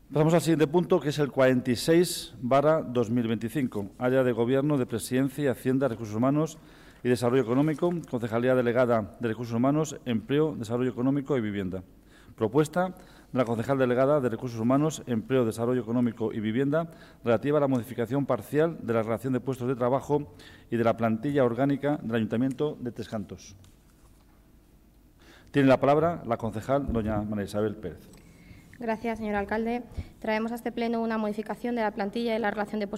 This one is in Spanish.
Pasamos al siguiente punto, que es el 46/2025. Área de Gobierno de Presidencia, Hacienda, Recursos Humanos y Desarrollo Económico, Concejalía Delegada de Recursos Humanos, Empleo, Desarrollo Económico y Vivienda. Propuesta de la concejal delegada de Recursos Humanos, Empleo, Desarrollo Económico y Vivienda relativa a la modificación parcial de la relación de puestos de trabajo y de la plantilla orgánica del Ayuntamiento de Tres Cantos. Tiene la palabra la concejal doña María Isabel Pérez. Gracias, señor alcalde. Traemos a este pleno una modificación de la plantilla y la relación de puestos